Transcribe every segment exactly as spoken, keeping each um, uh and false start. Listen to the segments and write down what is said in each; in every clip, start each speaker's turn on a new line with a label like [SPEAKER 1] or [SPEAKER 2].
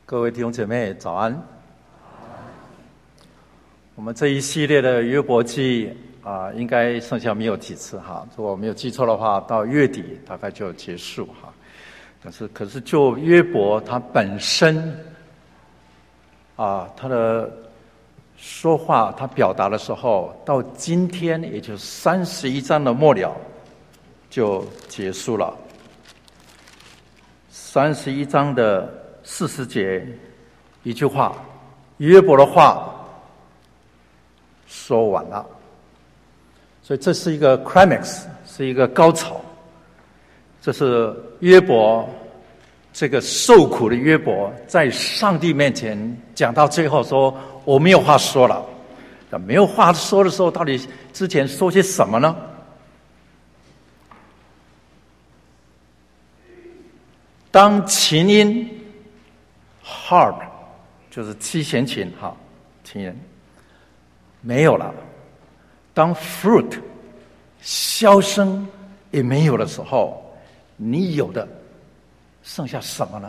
[SPEAKER 1] 各位弟兄姐妹早安。我们这一系列的约伯记啊、呃，应该剩下没有几次哈，如果我没有记错的话，到月底大概就结束哈。可是可是就约伯他本身啊、呃，他的说话他表达的时候，到今天也就三十一章的末了就结束了。三十一章的四十节一句话，约伯的话说完了，所以这是一个 climax， 是一个高潮。这是约伯这个受苦的约伯在上帝面前讲到最后说我没有话说了。那没有话说的时候，到底之前说些什么呢？当琴音 harp 就是七弦琴哈，琴音没有了，当 fruit 箫声也没有的时候，你有的剩下什么呢？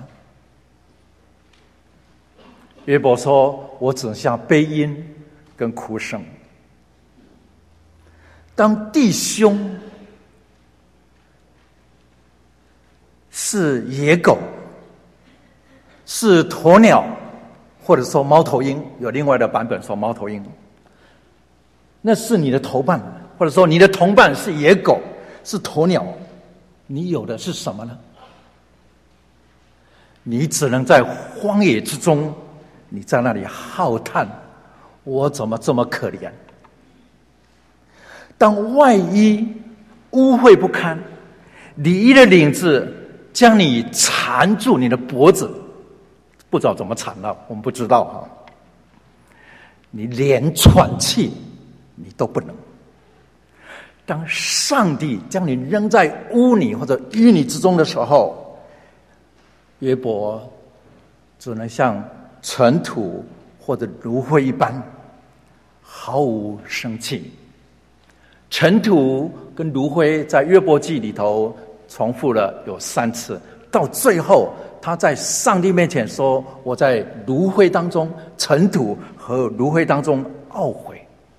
[SPEAKER 1] 约伯说我只剩下悲音跟哭声。当弟兄是野狗，是鸵鸟，或者说猫头鹰，有另外的版本说猫头鹰，那是你的同伴，或者说你的同伴是野狗，是鸵鸟，你有的是什么呢？你只能在荒野之中，你在那里浩叹，我怎么这么可怜？当外衣污秽不堪，里衣的领子将你缠住你的脖子，不知道怎么缠了，我们不知道哈。你连喘气你都不能。当上帝将你扔在污泥或者淤泥之中的时候，约伯只能像尘土或者炉灰一般，毫无生气。尘土跟炉灰在约伯记里头重复了有三次，到最后他在上帝面前说我在炉灰当中，尘土和炉灰当中懊悔。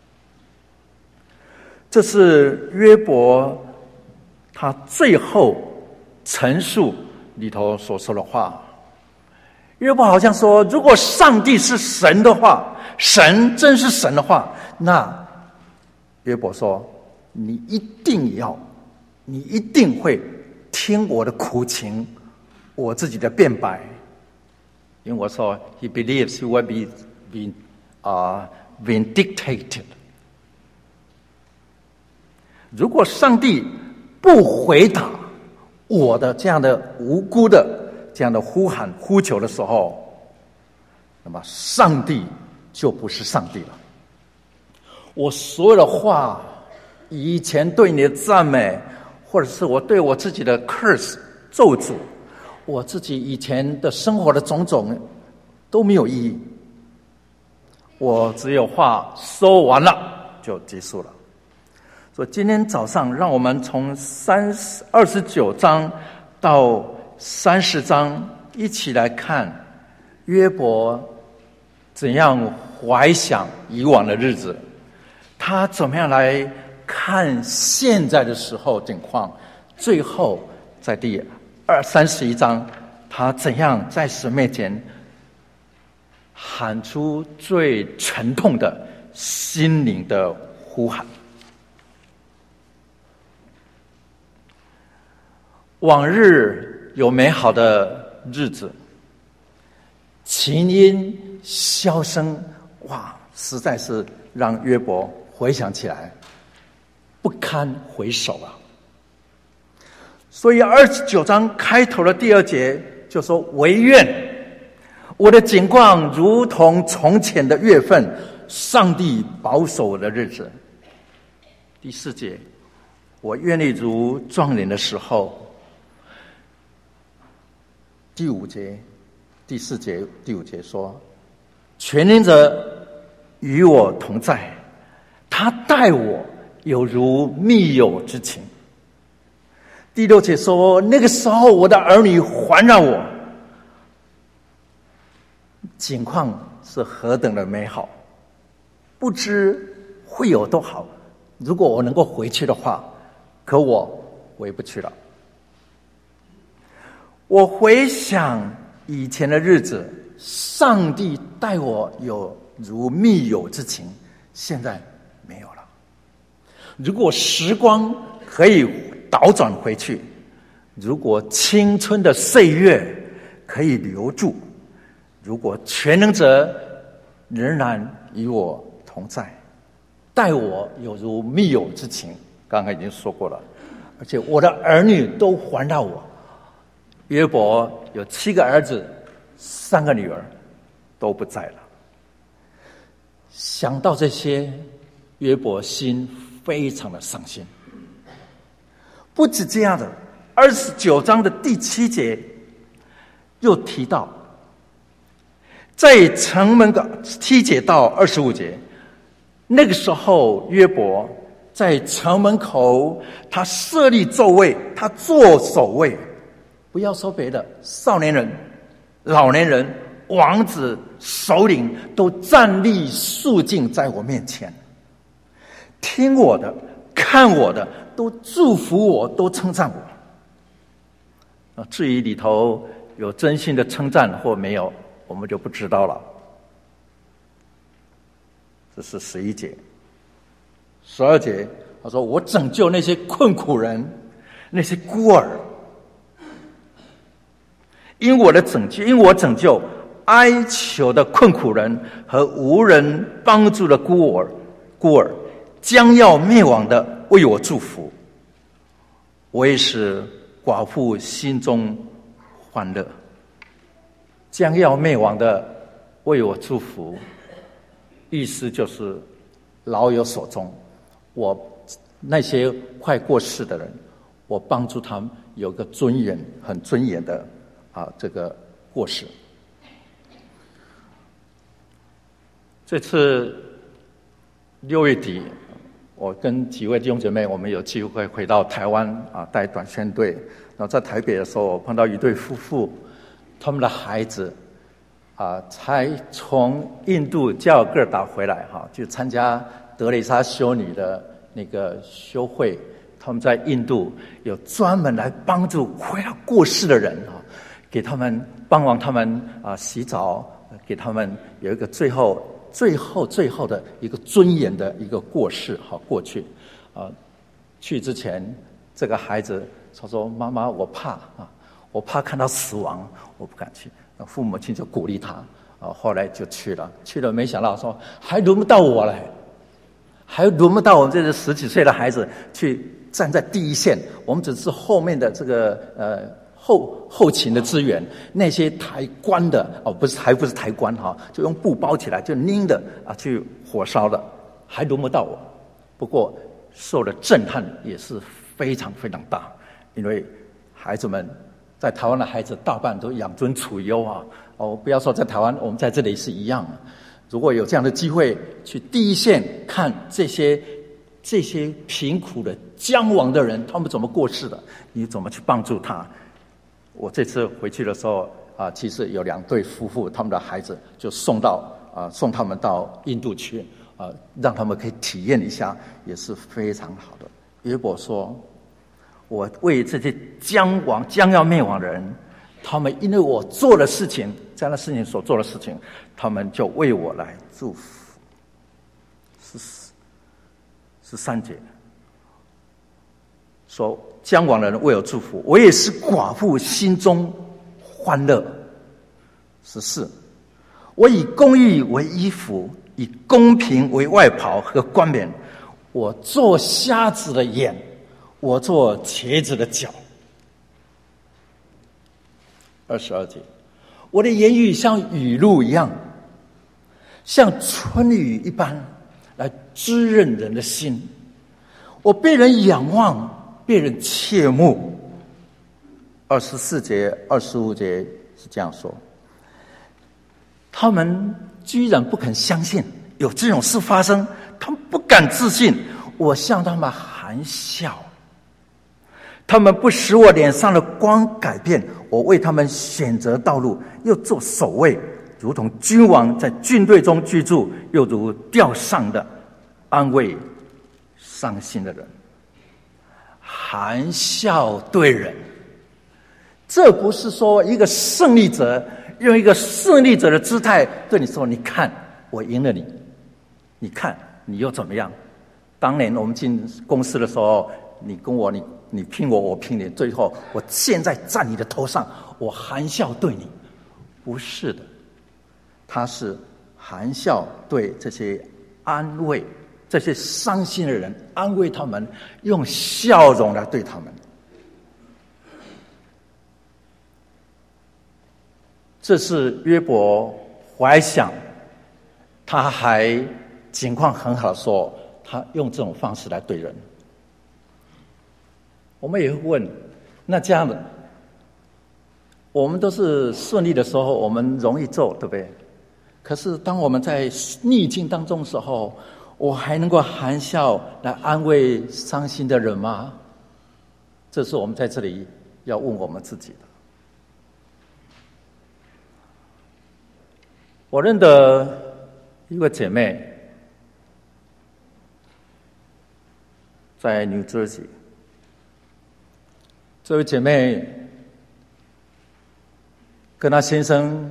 [SPEAKER 1] 这是约伯他最后陈述里头所说的话。约伯好像说，如果上帝是神的话，神真是神的话，那约伯说你一定要你一定会听我的苦情，我自己的辩白。因为我说 he believes he will be, be uh, vindicated。 如果上帝不回答我的这样的无辜的这样的呼喊呼求的时候，那么上帝就不是上帝了。我所有的话，以前对你的赞美，或者是我对我自己的 curse 咒诅，我自己以前的生活的种种都没有意义。我只有话说完了就结束了。所以今天早上，让我们从三十二十九章到三十章一起来看约伯怎样怀想以往的日子，他怎么样来看现在的时候情况，最后在第二三十一章，他怎样在神面前喊出最沉痛的心灵的呼喊。往日有美好的日子，琴音箫声，哇，实在是让约伯回想起来不堪回首啊。所以二十九章开头的第二节就说，惟愿我的景况如同从前的月份，上帝保守我的日子。第四节，我愿意如壮年的时候。第五节第四节第五节说，全能者与我同在，他待我有如密友之情。第六节说，那个时候我的儿女环绕我， 景况是何等的美好，不知会有多好。如果我能够回去的话，可我回不去了。我回想以前的日子，上帝待我有如密友之情，现在没有了。如果时光可以倒转回去，如果青春的岁月可以留住，如果全能者仍然与我同在，待我有如密友之情，刚刚已经说过了，而且我的儿女都环绕我。约伯有七个儿子，三个女儿都不在了。想到这些，约伯心非常的伤心。不止这样的，二十九章的第七节又提到，在城门口，七节到二十五节，那个时候约伯在城门口，他设立座位，他做守卫。不要说别的，少年人、老年人、王子、首领都站立肃静在我面前，听我的，看我的，都祝福我，都称赞我。至于里头有真心的称赞或没有，我们就不知道了。这是十一节。十二节他说，我拯救那些困苦人，那些孤儿，因我的拯救，因我拯救哀求的困苦人和无人帮助的孤儿，孤儿将要灭亡的为我祝福，我也使寡妇心中欢乐。将要灭亡的为我祝福，意思就是老有所终。我那些快过世的人，我帮助他们有个尊严，很尊严的啊，这个过世。这次六月底，我跟几位弟兄姐妹，我们有机会回到台湾啊，带短宣队。然后在台北的时候，我碰到一对夫妇，他们的孩子啊，才从印度加尔各答回来哈，去参加德蕾莎修女的那个修会。他们在印度有专门来帮助快要过世的人哈，给他们帮忙他们啊洗澡，给他们有一个最后最后最后的一个尊严的一个过世哈过去啊。去之前，这个孩子他说：“妈妈，我怕啊，我怕看到死亡，我不敢去。”父母亲就鼓励他啊，后来就去了。去了，没想到说还轮不到我来，还轮不到我们这个十几岁的孩子去站在第一线。我们只是后面的这个呃后后勤的资源，那些抬棺的哦，不是还不是抬棺哈，就用布包起来就拎的啊去火烧的，还轮不到我。不过受的震撼也是非常非常大，因为孩子们。在台湾的孩子大半都养尊处优啊！哦，不要说在台湾，我们在这里是一样的。如果有这样的机会去第一线看这些这些贫苦的将亡的人，他们怎么过世的，你怎么去帮助他？我这次回去的时候啊，其实有两对夫妇，他们的孩子就送到啊，送他们到印度去啊，让他们可以体验一下，也是非常好的。约伯说。我为这些将亡、将要灭亡的人，他们因为我做的事情，这样的事情所做的事情，他们就为我来祝福。十十三节说，将亡的人为我祝福，我也是寡妇心中欢乐。十四，我以公义为衣服，以公平为外袍和冠冕，我做瞎子的眼。我做瘸子的脚。二十二节，我的言语像雨露一样，像春雨一般，来滋润人的心。我被人仰望，被人切慕。二十四节、二十五节是这样说：他们居然不肯相信有这种事发生，他们不敢置信。我向他们含笑。他们不使我脸上的光改变，我为他们选择道路，又做守卫， 如同君王在军队中居住，又如吊丧的安慰伤心的人，含笑对人。这不是说一个胜利者用一个胜利者的姿态对你说，你看我赢了你，你看你又怎么样？当年我们进公司的时候，你跟我你你拼我，我拼你，最后我现在站你的头上，我含笑对你。不是的，他是含笑对这些安慰这些伤心的人，安慰他们，用笑容来对他们。这是约伯怀想，他还情况很好的时候，他用这种方式来对人。我们也会问，那这样的我们都是顺利的时候，我们容易做，对不对？可是当我们在逆境当中的时候，我还能够含笑来安慰伤心的人吗？这是我们在这里要问我们自己的。我认得一个姐妹，在 New Jersey。这位姐妹跟她先生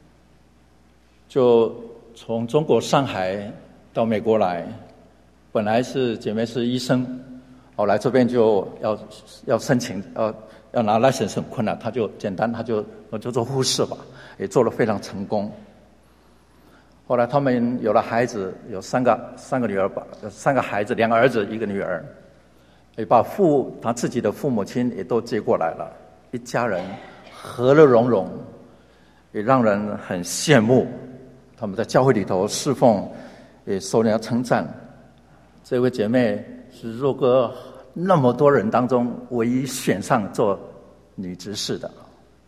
[SPEAKER 1] 就从中国上海到美国来，本来是姐妹是医生，后来这边就要要申请，要要拿 license 很困难，她就简单，她就我就做护士吧，也做得非常成功。后来他们有了孩子，有三个三个女儿吧，三个孩子，两个儿子一个女儿，也把父他自己的父母亲也都接过来了，一家人和乐融融，也让人很羡慕。他们在教会里头侍奉，也受人家称赞。这位姐妹是若哥那么多人当中唯一选上做女执事的。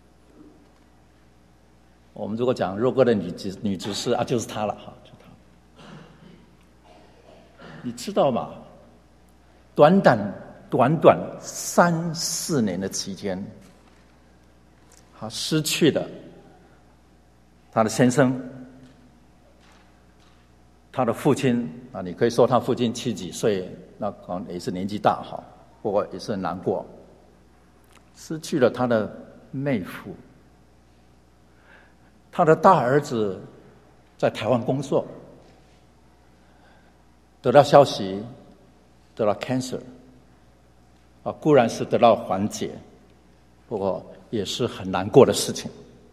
[SPEAKER 1] 我们如果讲若哥的女执女执事啊，就是她了哈，就她。你知道吗？短短短短三四年的期间，她失去了她的先生，她的父亲啊，你可以说她父亲七十几岁，那可能也是年纪大哈，不过也是很难过。失去了她的妹夫。他的大儿子在台湾工作，得到消息，得到 cancer， 啊，固然是得到缓解，不过也是很难过的事情。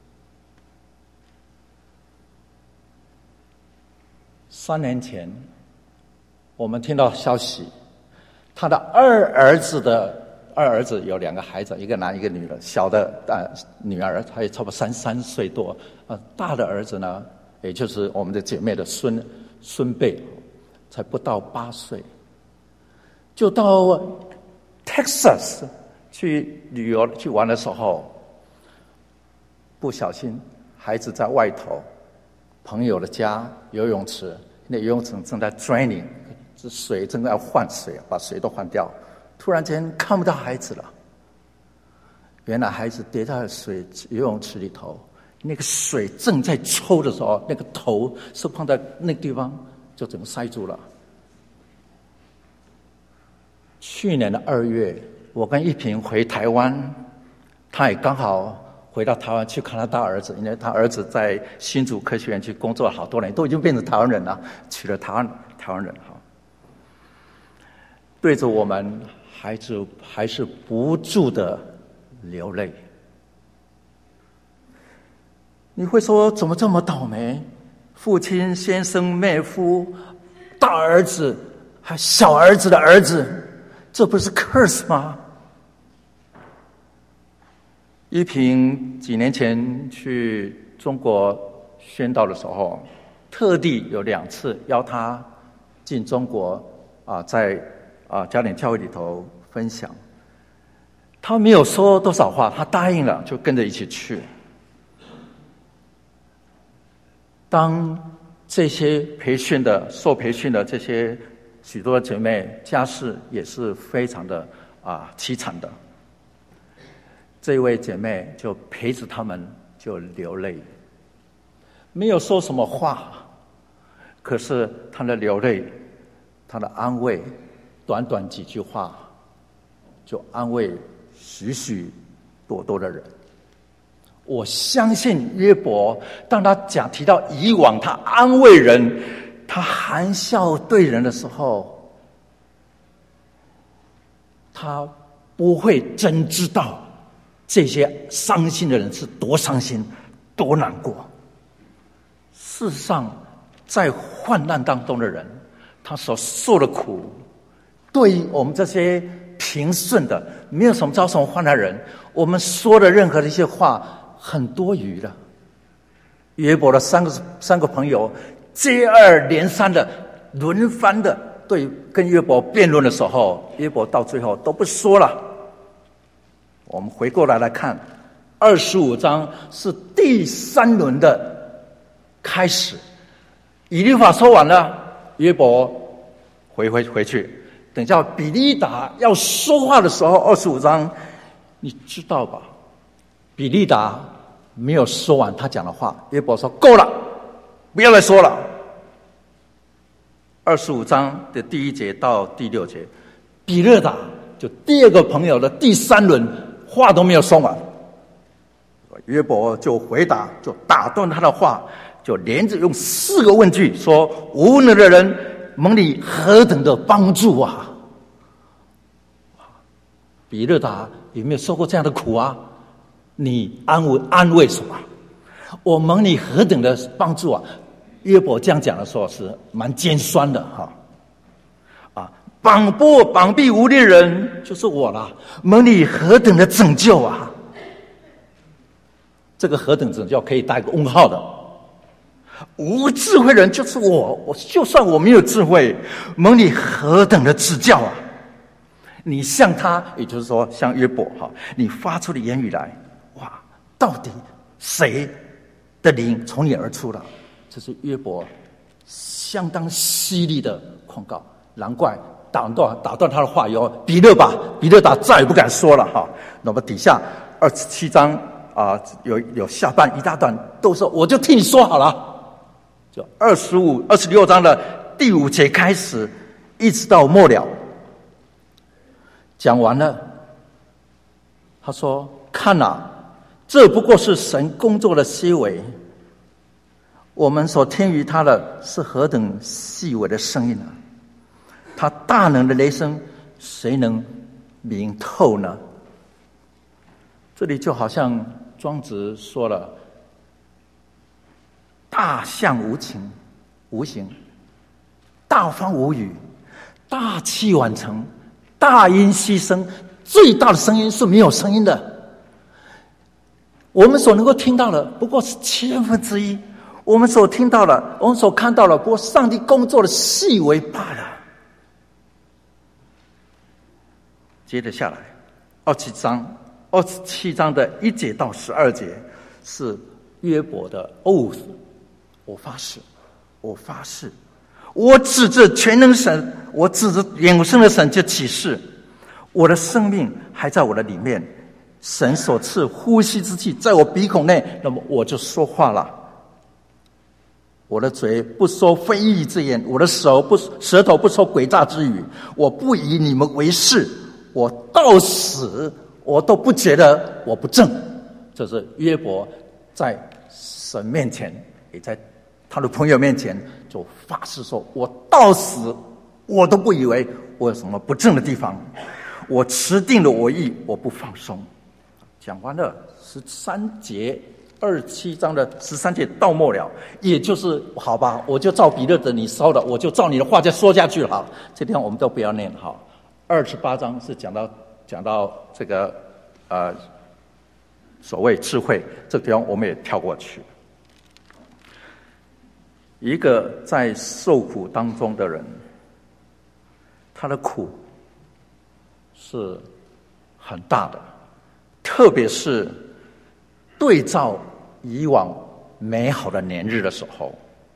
[SPEAKER 1] 三年前，我们听到消息，他的二儿子的。二儿子有两个孩子，一个男一个女的，小的呃女儿她也差不多三三岁多，啊，大的儿子呢，也就是我们的姐妹的孙孙辈，才不到八岁，就到 Texas 去旅游去玩的时候，不小心孩子在外头朋友的家游泳池，那游泳池正在 draining， 这水正在换水，把水都换掉。突然间看不到孩子了，原来孩子跌在水游泳池里头，那个水正在抽的时候，那个头是碰在那个地方，就整个塞住了。去年的二月，我跟一平回台湾，他也刚好回到台湾去看他大儿子，因为他儿子在新竹科学园区工作了好多年，都已经变成台湾人了，娶了台湾台湾人哈。对着我们。孩子还是不住的流泪。你会说怎么这么倒霉？父亲、先生、妹夫、大儿子还小儿子的儿子，这不是 curse 吗？一平几年前去中国宣道的时候，特地有两次邀他进中国啊，在啊，嘉典教会里头分享，他没有说多少话，他答应了，就跟着一起去。当这些培训的、受培训的这些许多姐妹，家世也是非常的啊凄惨的。这位姐妹就陪着他们就流泪。 没有说什么话，可是他的流泪，他的安慰，短短几句话就安慰许许多多的人。我相信约伯，当他讲提到以往他安慰人，他含笑对人的时候，他不会真知道这些伤心的人是多伤心多难过。事实上，在患难当中的人，他所受的苦，对于我们这些平顺的没有什么遭什么患难的人，我们说的任何的一些话很多余的。约伯的三个三个朋友接二连三的轮番的对跟约伯辩论的时候，约伯到最后都不说了。我们回过来来看二十五章是第三轮的开始，以利法说完了，约伯回回回去，等一下比利达要说话的时候，二十五章你知道吧，比利达没有说完他讲的话，约伯说够了，不要再说了。二十五章的第一节到第六节，比勒达就第二个朋友的第三轮话都没有说完，约伯就回答，就打断他的话，就连着用四个问句说：无能的人蒙你何等的帮助啊！比勒达有没有受过这样的苦啊？你安慰安慰什么？我蒙你何等的帮助啊！约伯这样讲的时候是蛮尖酸的哈，啊，绑不绑臂无力的人就是我啦，蒙你何等的拯救啊！这个何等拯救可以打一个问号的。无智慧人就是我，我就算我没有智慧，蒙你何等的指教啊！你向他，也就是说向约伯哈，你发出的言语来，哇，到底谁的灵从你而出了？这是约伯相当犀利的控告，难怪打断打断他的话以后，比勒吧，比勒达再也不敢说了哈。那么底下二十七章啊、呃，有有下半一大段都说，我就替你说好了。就二十五、二十六章的第五节开始，一直到末了，讲完了。他说：“看啊，这不过是神工作的些微。我们所听于他的是何等细微的声音啊！他大能的雷声，谁能明透呢？”这里就好像庄子说了：“大象无情无形，大风无雨，大器晚成，大音希声。最大的声音是没有声音的。我们所能够听到的不过是千分之一，我们所听到的，我们所看到的，不过上帝工作的细微罢了。”接着下来，二十七章，二十七章的一节到十二节是约伯的 oath， 我发誓，我发誓，我指着全能神，我指着永生的神就起誓，我的生命还在我的里面，神所赐呼吸之气在我鼻孔内，那么我就说话了。我的嘴不说非义之言，我的手不舌头不说诡诈之语，我不以你们为是，我到死我都不觉得我不正。这是约伯在神面前，也在他的朋友面前就发誓说，我到死我都不以为我有什么不正的地方，我持定了我意，我不放松。讲完了十三节，二十七章的十三节到末了，也就是好吧，我就照比勒的你烧的，我就照你的话再说下去了。好，这地方我们都不要念好。二十八章是讲到讲到这个呃所谓智慧，这个地方我们也跳过去。一个在受苦当中的人，他的苦是很大的，特别是对照以往美好的年日的时候，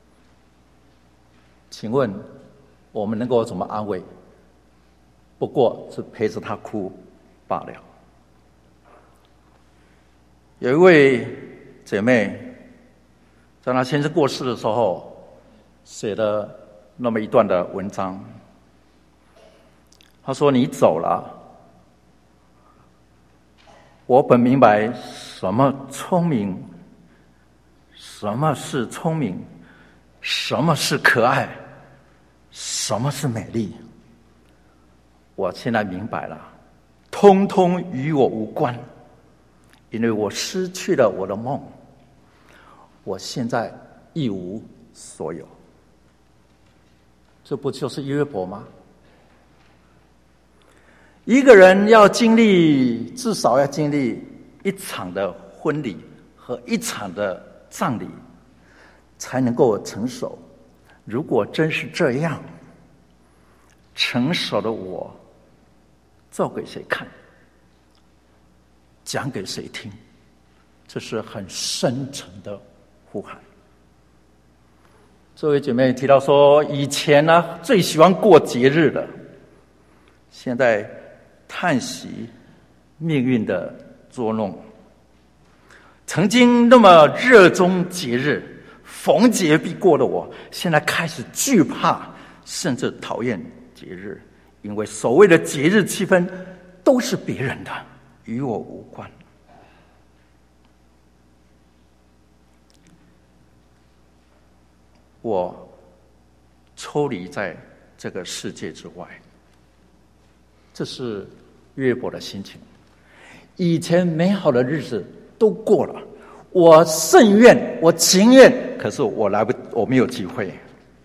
[SPEAKER 1] 请问我们能够怎么安慰？不过是陪着他哭罢了。有一位姐妹在他先生过世的时候，写了那么一段的文章。他说：“你走了，我本明白什么聪明，什么是聪明，什么是可爱，什么是美丽。我现在明白了，通通与我无关，因为我失去了我的梦，我现在一无所有。”这不就是约伯吗？一个人要经历，至少要经历一场的婚礼和一场的葬礼，才能够成熟。如果真是这样，成熟的我做给谁看，讲给谁听？这是很深沉的呼喊。这位姐妹提到说，以前呢最喜欢过节日的，现在叹息命运的捉弄。曾经那么热衷节日，逢节必过的我，现在开始惧怕，甚至讨厌节日，因为所谓的节日气氛都是别人的，与我无关。我抽离在这个世界之外，这是约伯的心情。以前美好的日子都过了，我甚愿，我情愿，可是我来不，我没有机会。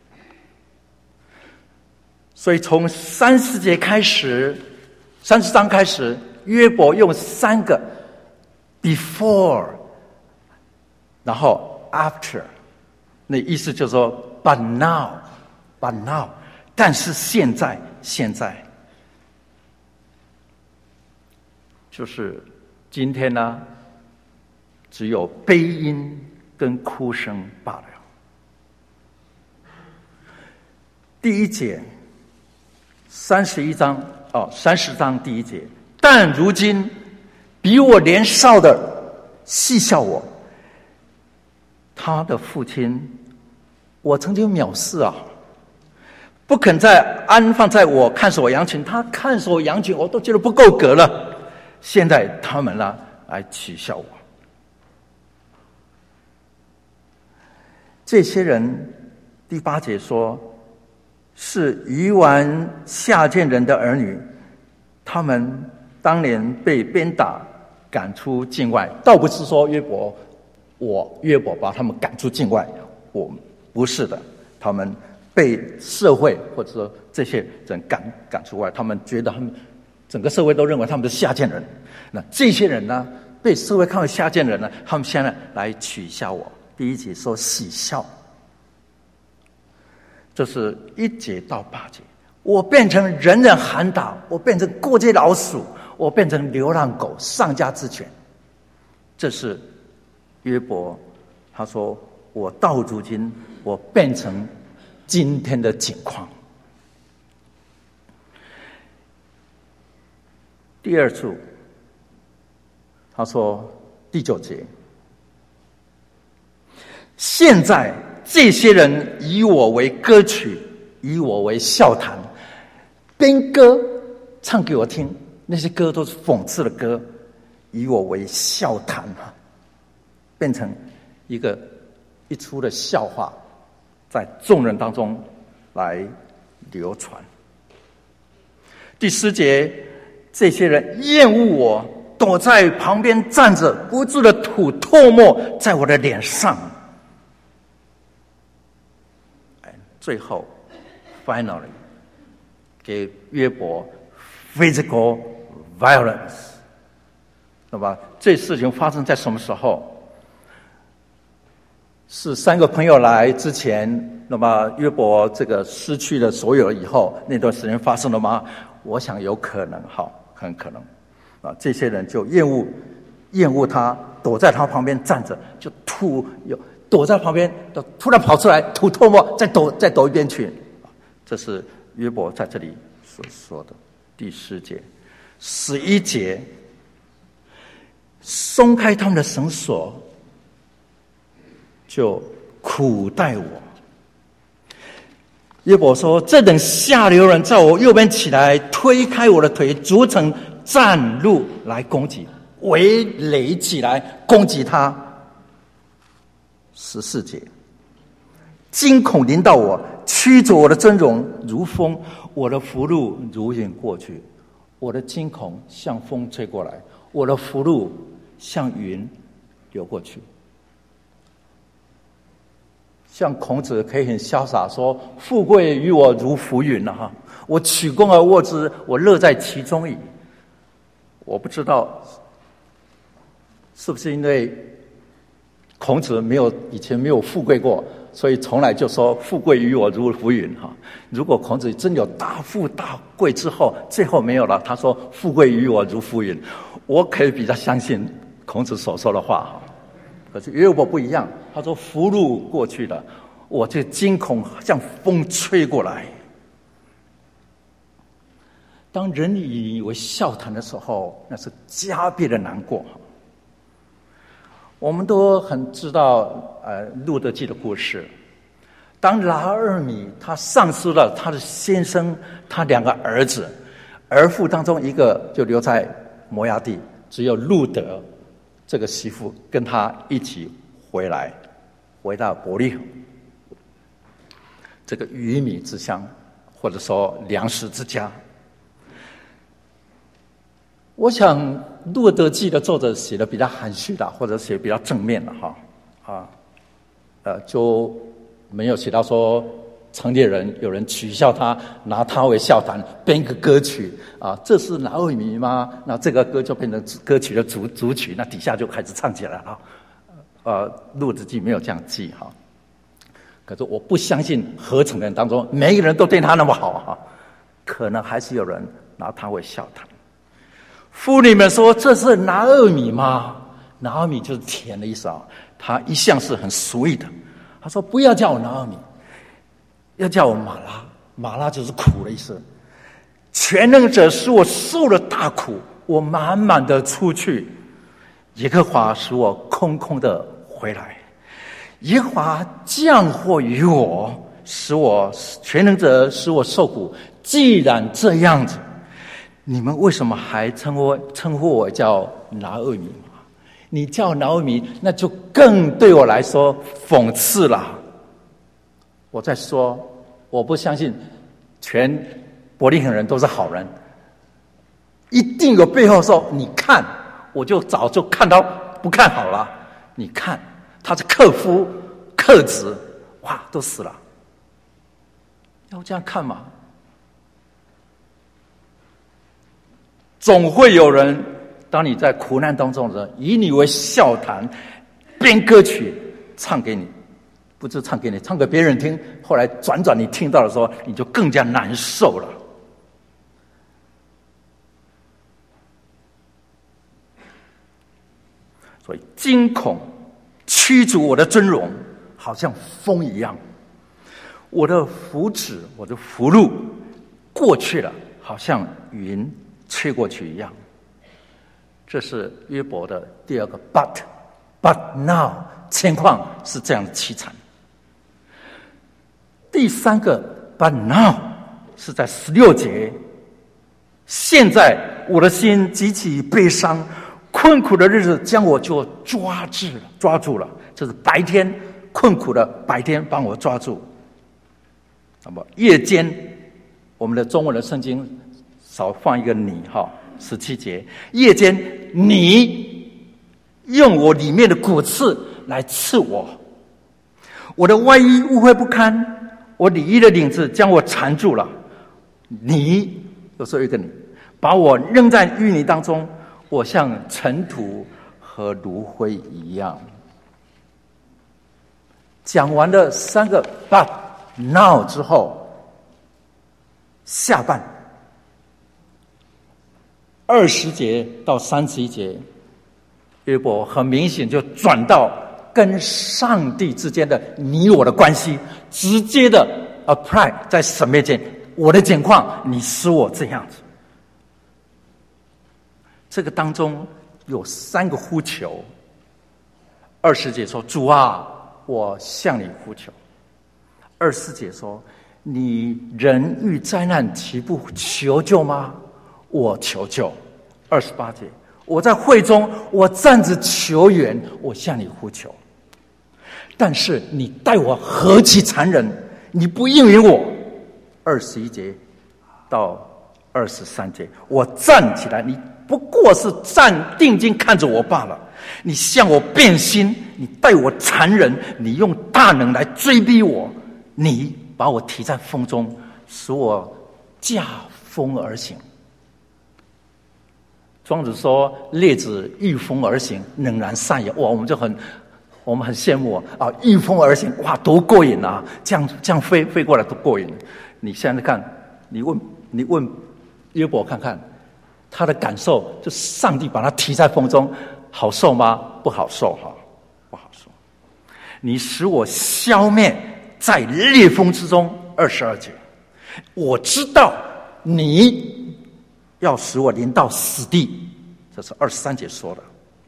[SPEAKER 1] 所以从三十节开始，三十章开始，约伯用三个 before， 然后 after， 那意思就是说 but now， but now， 但是现在，现在。就是今天呢，只有悲音跟哭声罢了。第一节，三十一章哦，三十章第一节。但如今比我年少的戏笑我，他的父亲，我曾经藐视啊，不肯再安放在我看守我羊群，他看守我羊群，我都觉得不够格了。现在他们呢来取笑我。这些人，第八节说，是愚顽下贱人的儿女，他们当年被鞭打赶出境外，倒不是说约伯，我约伯把他们赶出境外，我不是的，他们被社会或者说这些人赶赶出外，他们觉得他们整个社会都认为他们是下贱人。那这些人呢，被社会看为下贱人呢，他们现在来取笑我。第一节说喜笑，这是一节到八节。我变成人人喊打，我变成过街老鼠，我变成流浪狗，丧家之犬。这是约伯，他说我到如今，我变成今天的景况。第二处，他说第九节，现在这些人以我为歌曲，以我为笑谈，编歌唱给我听，那些歌都是讽刺的歌，以我为笑谈啊，变成一个一出的笑话，在众人当中来流传。第十节，这些人厌恶我，躲在旁边站着，不住的吐唾沫在我的脸上。最后 finally 给约伯 physical violence。那么这事情发生在什么时候？是三个朋友来之前，那么约伯这个失去了所有以后，那段时间发生了吗？我想有可能，好，很可能啊。这些人就厌恶厌恶他，躲在他旁边站着，就吐有躲在旁边，突然跑出来吐唾沫，再躲再躲一边去。这是约伯在这里所说的第十节。十一节，松开他们的绳索，就苦待我。约伯说：这等下流人在我右边起来，推开我的腿，筑成战路来攻击，围垒起来攻击他。十四节，惊恐临到我，驱逐我的尊荣如风，我的福禄如云过去。我的惊恐像风吹过来，我的福禄像云流过去。像孔子可以很潇洒说：富贵于我如浮云了哈，我取功而握之，我乐在其中矣。我不知道是不是因为孔子没有以前没有富贵过，所以从来就说富贵于我如浮云哈。如果孔子真有大富大贵之后，最后没有了，他说富贵于我如浮云，我可以比较相信孔子所说的话哈。可是约伯不一样，他说福禄过去了，我这惊恐像风吹过来。当人以为笑谈的时候，那是加倍的难过。我们都很知道呃路得记的故事。当拿俄米他丧失了他的先生，他两个儿子，儿妇当中一个就留在摩押地，只有路得这个媳妇跟他一起回来，回到伯利恒这个鱼米之乡，或者说粮食之家。我想路得记的作者写的比较含蓄的，或者写比较正面的哈啊，呃，就没有写到说城里人有人取笑他，拿他为笑谈，编一个歌曲啊，这是拿俄米吗？那这个歌就变成歌曲的主主曲，那底下就开始唱起来了。呃，路得记没有这样记哈。可是我不相信合成人当中每一个人都对他那么好哈，可能还是有人拿他为笑谈。妇女们说：“这是拿俄米吗？”拿俄米就是甜的意思啊，他一向是很sweet的。他说：“不要叫我拿俄米，要叫我马拉。马拉就是苦的意思。全能者使我受了大苦，我满满的出去，耶和华使我空空的回来。耶和华降祸于我，使我全能者使我受苦。既然这样子，你们为什么还称呼称呼我叫拿俄米？你叫拿俄米，那就更对我来说讽刺了。我在说，我不相信全伯利恒人都是好人，一定有背后说，你看，我就早就看到不看好了。你看，他是克夫、克子，哇，都死了，要这样看吗？总会有人，当你在苦难当中的人，以你为笑谈，编歌曲唱给你，不是唱给你，唱给别人听。后来转转你听到的时候，你就更加难受了。所以惊恐驱逐我的尊荣，好像风一样；我的福祉，我的福禄过去了，好像云吹过去一样。这是约伯的第二个 but but now 情况是这样的凄惨。第三个 but now 是在十六节，现在我的心极其悲伤，困苦的日子将我就抓住了抓住了，就是白天困苦的白天帮我抓住。那么夜间，我们的中文的圣经少放一个你哈，十七节，夜间你用我里面的骨刺来刺我，我的外衣污秽不堪，我里衣的领子将我缠住了。你有时候一个你把我扔在淤泥当中，我像尘土和炉灰一样。讲完了三个 but now 之后，下半二十节到三十一节，约伯很明显就转到跟上帝之间的你我的关系，直接的 apply 在神面前，我的情况你使我这样子。这个当中有三个呼求。二十节说：主啊， 我向你呼求。二十四节说，你人遇灾难岂不求救吗？我求救。二十八节，我在会中，我站着求援，我向你呼求。但是你待我何其残忍，你不应允我。二十一节到二十三节，我站起来，你不过是站定睛看着我罢了。你向我变心，你待我残忍，你用大能来追逼我，你把我提在风中，使我驾风而行。庄子说，列子御风而行，冷然善也。哇，我们就很我们很羡慕啊！御风而行，哇，多过瘾啊！这样这样飞飞过来多过瘾。你现在看，你问你问约伯看看，他的感受，就上帝把他提在风中，好受吗？不好受哈，不好受。你使我消灭在烈风之中。二十二节，我知道你要使我临到死地，这是二十三节说的。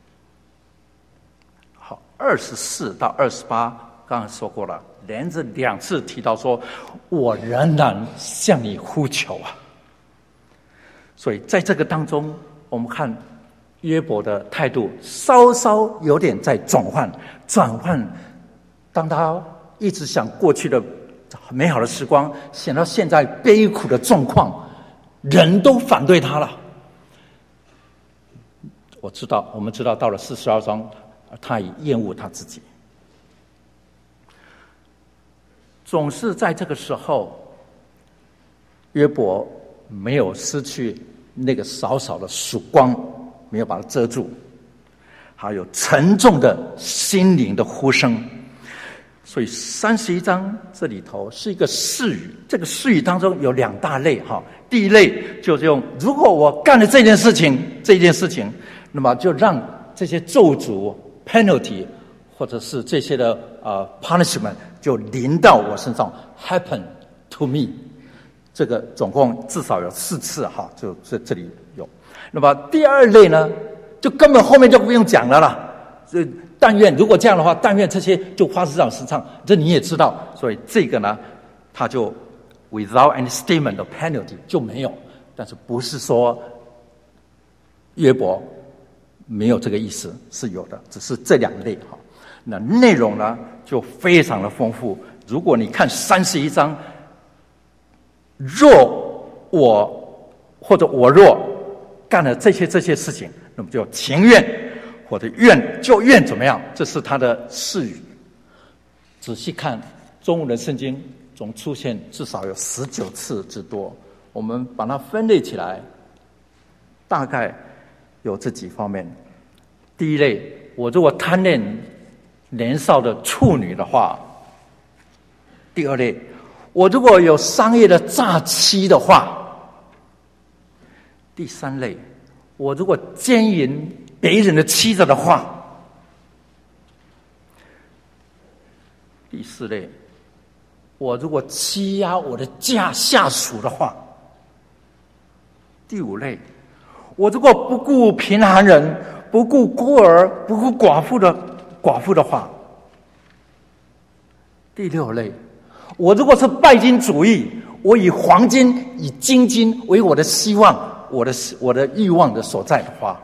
[SPEAKER 1] 好，二十四到二十八，刚才说过了，连着两次提到说，我仍然向你呼求啊。所以在这个当中，我们看约伯的态度稍稍有点在转换，转换。当他一直想过去的美好的时光，想到现在悲苦的状况，人都反对他了。我知道，我们知道，到了四十二章，他已厌恶他自己。总是在这个时候，约伯没有失去那个少少的曙光，没有把它遮住，还有沉重的心灵的呼声。所以三十一章这里头是一个示语，这个示语当中有两大类哈。第一类就是用，如果我干了这件事情，这件事情，那么就让这些咒诅 penalty 或者是这些的呃 punishment 就临到我身上 ，happen to me。这个总共至少有四次哈，就这这里有。那么第二类呢，就根本后面就不用讲了啦。这但愿如果这样的话，但愿这些就发生在我身上，这你也知道。所以这个呢，他就 without any statement of penalty 就没有。但是不是说约伯没有这个意思，是有的，只是这两类哈。那内容呢就非常的丰富。如果你看三十一章，若我或者我若干了这些这些事情，那么就情愿或者愿就愿怎么样？这是他的示语。仔细看中文的圣经，总出现至少有十九次之多。我们把它分类起来，大概有这几方面。第一类，我如果贪恋年少的处女的话；第二类，我如果有商业的诈欺的话；第三类，我如果奸淫别人的妻子的话；第四类，我如果欺压我的下下属的话；第五类，我如果不顾贫寒人、不顾孤儿、不顾寡妇的寡妇的话；第六类，我如果是拜金主义，我以黄金、以金金为我的希望、我的我的欲望的所在的话；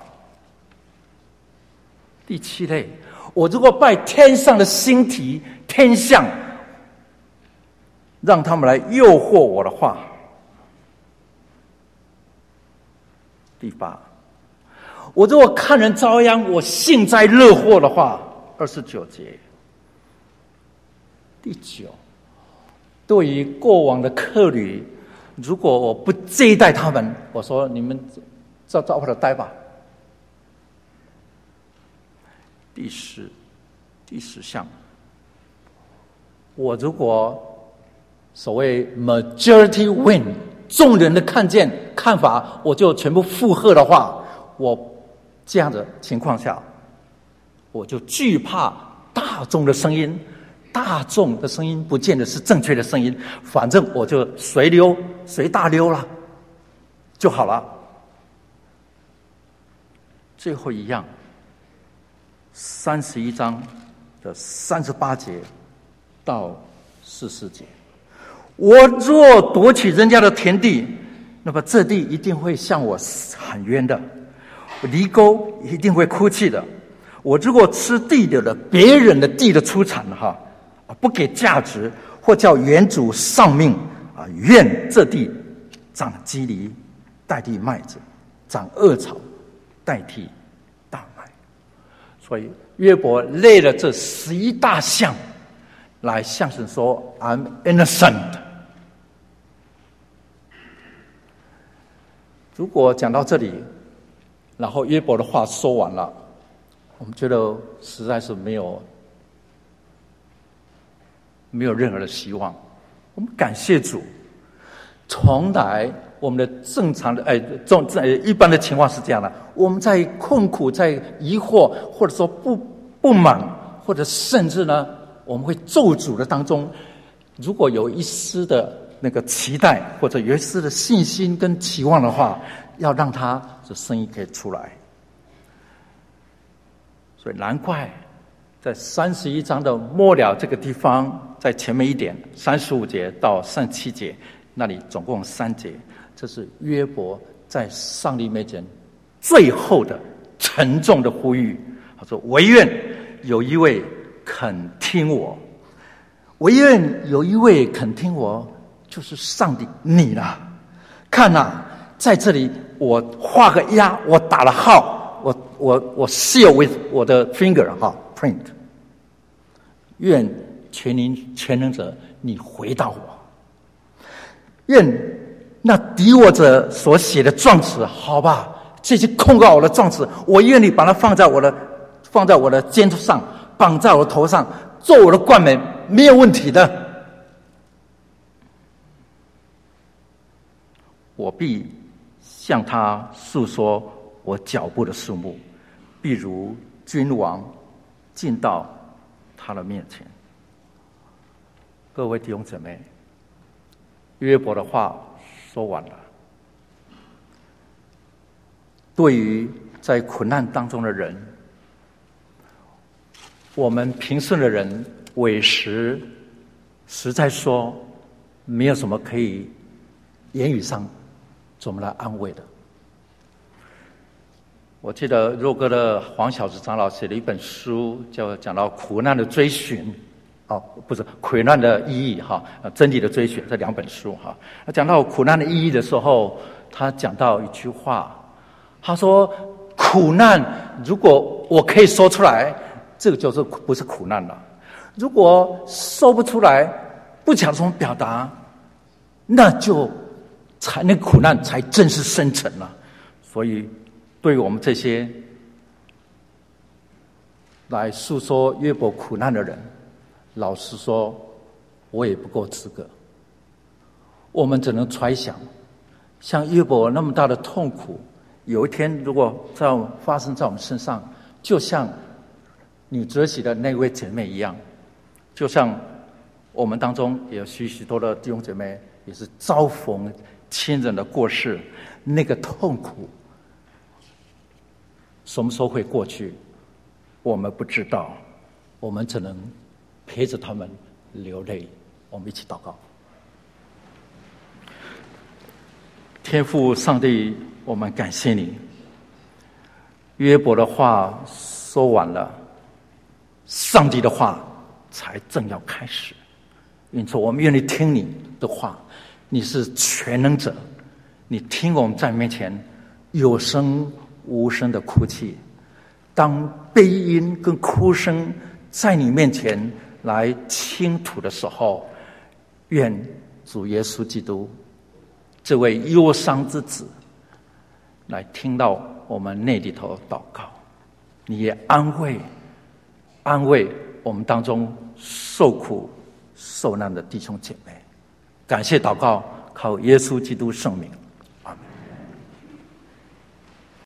[SPEAKER 1] 第七类，我如果拜天上的星体、天象，让他们来诱惑我的话；第八，我如果看人遭殃，我幸灾乐祸的话，二十九节；第九，对于过往的客旅，如果我不接待他们，我说你们照照我的待吧。第十，第十项，我如果所谓 majority win， 众人的看见看法，我就全部附和的话，我这样的情况下，我就惧怕大众的声音。大众的声音不见得是正确的声音，反正我就随溜随大溜了就好了。最后一样，三十一章的三十八节到四十节。我若夺取人家的田地，那么这地一定会向我喊冤的，犁沟一定会哭泣的。我如果吃地里的别人的地的出产哈，不给价值，或叫原主丧命啊，愿这地长基犁代替麦子，长恶草代替大麦。所以约伯列了这十一大项来向神说 I'm innocent。 如果讲到这里，然后约伯的话说完了，我们觉得实在是没有没有任何的希望。我们感谢主，从来我们的正常的哎，正在一般的情况是这样的：我们在困苦、在疑惑，或者说不不满，或者甚至呢，我们会咒诅的当中，如果有一丝的那个期待，或者有一丝的信心跟期望的话，要让他的声音可以出来。所以难怪在三十一章的末了这个地方，在前面一点三十五节到三十七节那里总共三节，这是约伯在上帝面前最后的沉重的呼吁。他说：唯愿有一位肯听我，唯愿有一位肯听我，就是上帝你啦。看啊，在这里我画个押，我打了号，我我我 seal with 我的 finger 哈 print。愿全能全能者你回答我，愿那敌我者所写的状词，好吧，这些控告我的状词，我愿你把它放在我的放在我的肩上，绑在我的头上，做我的冠冕，没有问题的。我必向他诉说我脚步的数目，必如君王进到他的面前。各位弟兄姊妹，约伯的话说完了。对于在苦难当中的人，我们平顺的人委实实在说没有什么可以言语上怎么来安慰的。我记得若歌的黄小子长老写了一本书，叫讲到苦难的追寻，哦，不是苦难的意义哈，真理的追寻，这两本书哈。他讲到苦难的意义的时候，他讲到一句话，他说：苦难如果我可以说出来，这个就是不是苦难了；如果说不出来，不想怎么表达，那就才那苦难才正式生成了。所以对于我们这些来诉说约伯苦难的人，老实说，我也不够资格。我们只能揣想，像约伯那么大的痛苦，有一天如果在发生在我们身上，就像女哲喜的那位姐妹一样，就像我们当中也有许许多的弟兄姐妹也是遭逢亲人的过世，那个痛苦什么时候会过去，我们不知道，我们只能陪着他们流泪。我们一起祷告。天父上帝，我们感谢你，约伯的话说完了，上帝的话才正要开始。因此我们愿意听你的话，你是全能者，你听我们在面前有声无声的哭泣，当悲音跟哭声在你面前来倾吐的时候，愿主耶稣基督这位忧伤之子来听到我们内里头祷告，你也安慰安慰我们当中受苦受难的弟兄姐妹。感谢祷告，靠耶稣基督圣名。